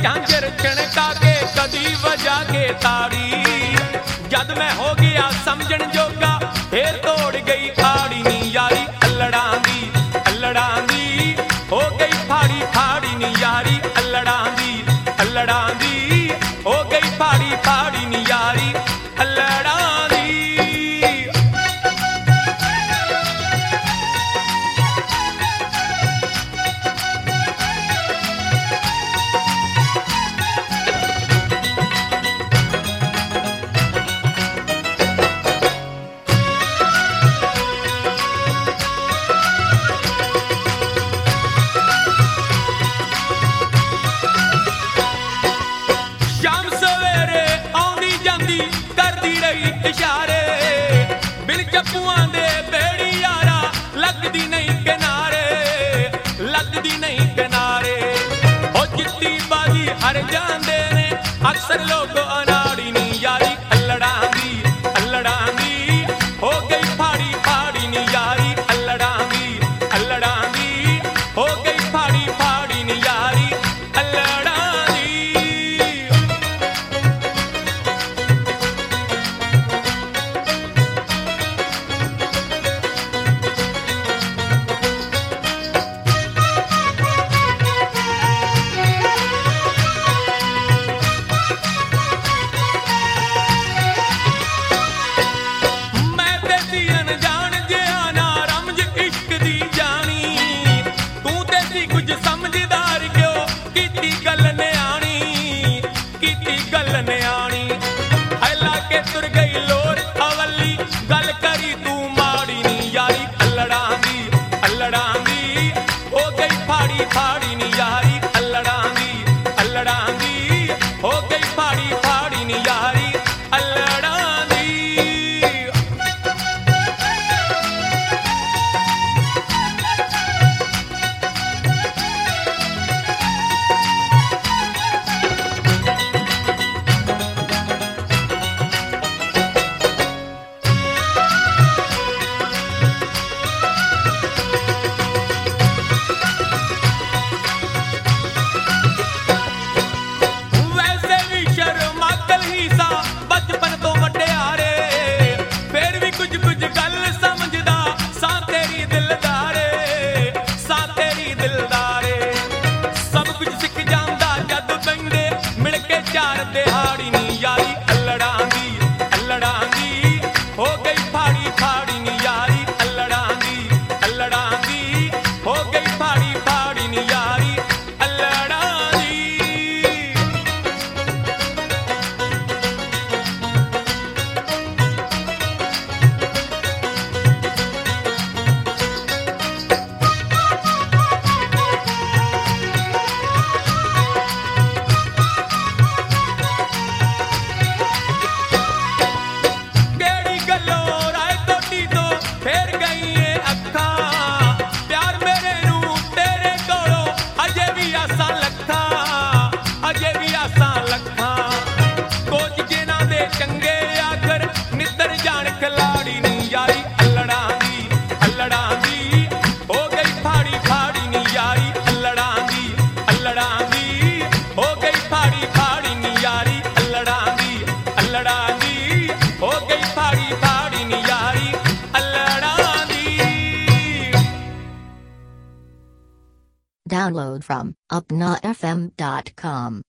ਝਾਂਜਰ ਛਣਕਾ ਕੇ ਕਦੀ ਵਜਾ ਕੇ ਤਾੜੀ। ਜਦ ਮੈਂ ਹੋ ਗਿਆ ਸਮਝਣ ਜੋਗਾ ਫੇਰ ਤੋੜ ਗਈ ਆੜੀ ਨੀ ਯਾਰੀ ਅਲੜਾਂ ਦੀ ਹੋ ਗਈ ਫਾੜੀ ਫਾੜੀ ਨੀ ਯਾਰੀ ਅਲੜਾਂ ਦੀ ਹੋ ਗਈ ਫਾੜੀ ਫਾੜੀ ਨੀ ਯਾਰੀ ਅਲੜਾਂ ਦੀ। ਇਸ਼ਾਰੇ ਬਿਨ ਚੱਪੂਆਂ ਦੇ ਬੇੜੀ ਯਾਰਾ ਲੱਗਦੀ ਨਹੀਂ ਕਿਨਾਰੇ ਉਹ ਜਿੱਤੀ ਬਾਜੀ ਹਰ ਜਾਂਦੇ ਨੇ ਅਕਸਰ ਲੋਕ ਅਨਾੜੀ ਨੀ ਯਾਰੀ ਅਲੜਾਂ ਦੀ ਹੋ ਗਈ ਫਾੜੀ ਫਾੜੀ ਨੀ ਯਾਰੀ ਅਲੜਾਂ ਦੀ ਹੋ ਗਈ ਫਾੜੀ ਫਾੜੀ ਨੀ ਯਾਰੀ ਅਲੜਾਂ ਦੀ। ਨਿਆਣੀ ਹੈਲਾ ਕੇ ਤੁਰ ਗਈ ਲੋਰ ਅਵਲੀ ਗੱਲ ਕਰੀ ਤੂੰ ਮਾੜੀ ਨੀ ਯਾਰੀ ਅਲੜਾਂ ਦੀ ਹੋ ਗਈ ਫਾੜੀ ਫਾੜੀ ਨੀ ਯਾਰੀ ਅਲੜਾਂ ਦੀ ਹੋ ਗਈ ਫਾੜੀ ਫਾੜੀ ਨੀ ਯਾਰੀ ਅਲੜਾਂ ਦੀ। ਚਾਰ ਦਿਹਾੜੀ ਨੀ ਯਾਰੀ ਅਲੜਾਂ ਦੀ ਹੋ ਗਈ ਫਾੜੀ ਫਾੜੀ ਨੀ ਯਾਰੀ ਅਲੜਾਂ ਦੀ ਹੋ ਗਈ ਫਾੜੀ ਫਾੜੀ ਨੀ ਯਾਰੀ ਅਲੜਾਂ ਦੀ। ਚੰਗੇ ਆਖਰ ਨਿੱਤਰ ਜਾਣ ਖਿਲਾੜੀ ਨੀ ਯਾਰੀ ਅਲੜਾਂ ਦੀ ਹੋ ਗਈ ਫਾੜੀ ਫਾੜੀ ਨੀ ਯਾਰੀ ਅਲੜਾਂ ਦੀ ਹੋ ਗਈ ਫਾੜੀ ਫਾੜੀ ਨੀ ਯਾਰੀ ਅਲੜਾਂ ਦੀ ਹੋ ਗਈ ਫਾੜੀ ਫਾੜੀ ਨੀ ਯਾਰੀ ਅਲੜਾਂ ਦੀ। Download from upnafm.com.